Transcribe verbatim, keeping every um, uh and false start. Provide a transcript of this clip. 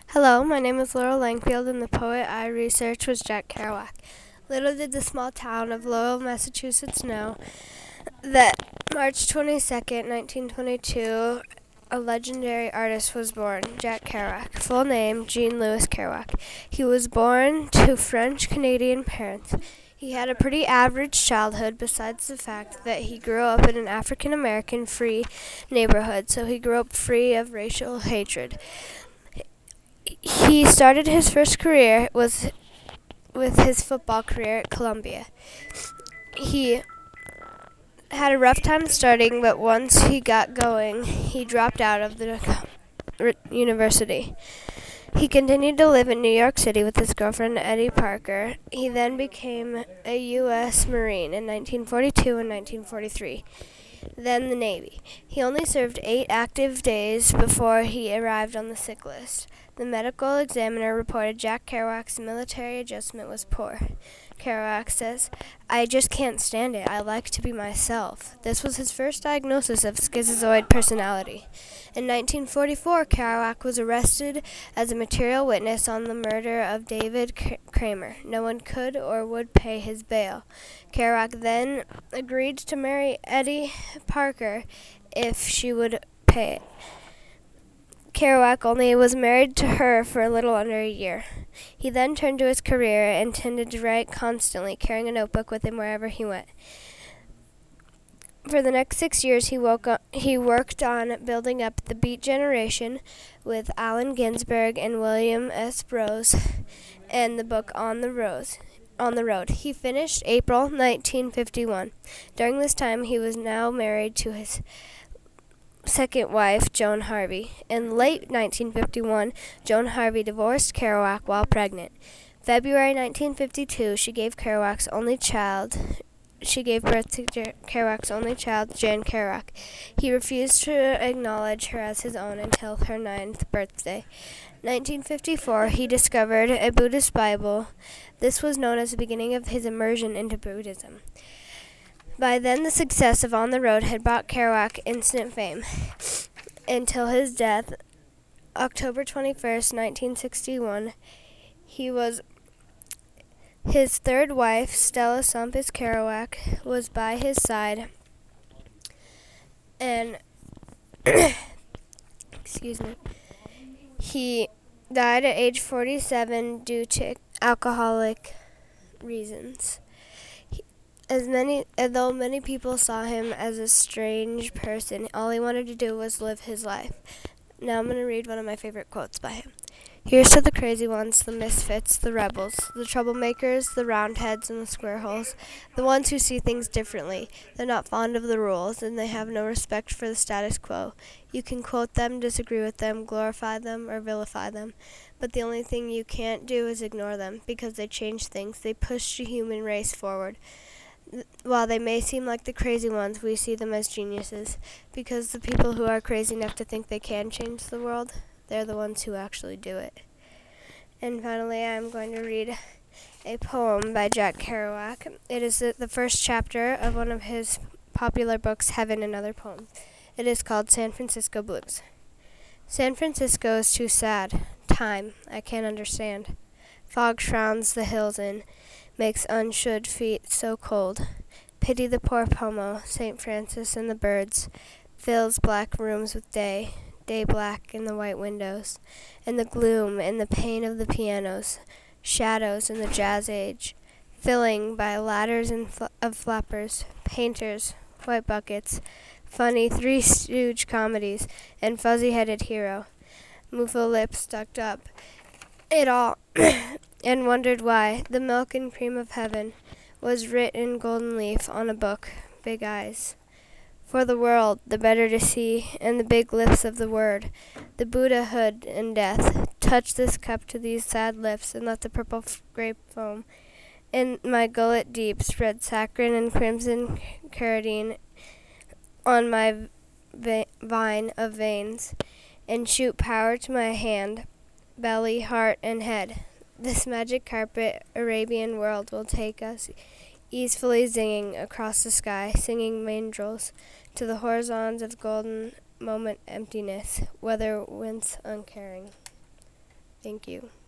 Hello, my name is Laurel Langfield, and the poet I researched was Jack Kerouac. Little did the small town of Lowell, Massachusetts know that March twenty-second, nineteen twenty-two, a legendary artist was born, Jack Kerouac. Full name, Jean Louis Kerouac. He was born to French-Canadian parents. He had a pretty average childhood besides the fact that he grew up in an African-American free neighborhood, so he grew up free of racial hatred. He started his first career was with his football career at Columbia. He had a rough time starting, but once he got going, he dropped out of the university. He continued to live in New York City with his girlfriend Eddie Parker. He then became a U S Marine in nineteen forty-two and nineteen forty-three. Then the Navy. He only served eight active days before he arrived on the sick list. The medical examiner reported Jack Kerouac's military adjustment was poor. Kerouac says, "I just can't stand it. I like to be myself." This was his first diagnosis of schizoid personality. In nineteen forty-four, Kerouac was arrested as a material witness on the murder of David Kramer. No one could or would pay his bail. Kerouac then agreed to marry Eddie Parker if she would pay it. Kerouac only was married to her for a little under a year. He then turned to his career and tended to write constantly, carrying a notebook with him wherever he went. For the next six years, he, woke up, he worked on building up the Beat Generation with Allen Ginsberg and William S. Burroughs and the book On the Rose. On the Road. He finished April nineteen fifty-one. During this time, he was now married to his second wife, Joan Harvey. In late nineteen fifty-one, Joan Harvey divorced Kerouac while pregnant. February nineteen fifty-two, she gave Kerouac's only child. She gave birth to Kerouac's only child, Jane Kerouac. He refused to acknowledge her as his own until her ninth birthday. nineteen fifty-four, he discovered a Buddhist Bible. This was known as the beginning of his immersion into Buddhism. By then, the success of On the Road had brought Kerouac instant fame. Until his death, October twenty-first, nineteen sixty-one, he was his third wife, Stella Sompis Kerouac, was by his side, and excuse me, he died at age forty-seven due to alcoholic reasons. As many, though many people saw him as a strange person, all he wanted to do was live his life. Now I'm going to read one of my favorite quotes by him. "Here's to the crazy ones, the misfits, the rebels, the troublemakers, the roundheads and the square holes, the ones who see things differently. They're not fond of the rules, and they have no respect for the status quo. You can quote them, disagree with them, glorify them, or vilify them. But the only thing you can't do is ignore them, because they change things. They push the human race forward. While they may seem like the crazy ones, we see them as geniuses, because the people who are crazy enough to think they can change the world, they're the ones who actually do it." And finally, I'm going to read a poem by Jack Kerouac. It is the first chapter of one of his popular books, Heaven and Other Poems. It is called San Francisco Blues. San Francisco is too sad. Time, I can't understand. Fog shrouds the hills in, makes unshod feet so cold. Pity the poor Pomo, Saint Francis and the birds. Fills black rooms with day, day black in the white windows, and the gloom and the pain of the pianos, shadows in the jazz age, filling by ladders and fl- of flappers, painters, white buckets, funny Three Stooge comedies, and fuzzy-headed hero, muffle lips ducked up. It all, and wondered why the milk and cream of heaven was writ in golden leaf on a book, big eyes. For the world, the better to see, and the big lips of the word, the Buddhahood and death, touch this cup to these sad lips, and let the purple f- grape foam in my gullet deep spread saccharine and crimson carotene on my va- vine of veins, and shoot power to my hand, belly, heart, and head. This magic carpet Arabian world will take us, easefully zinging across the sky, singing mandrels to the horizons of golden moment emptiness, weather winds uncaring." Thank you.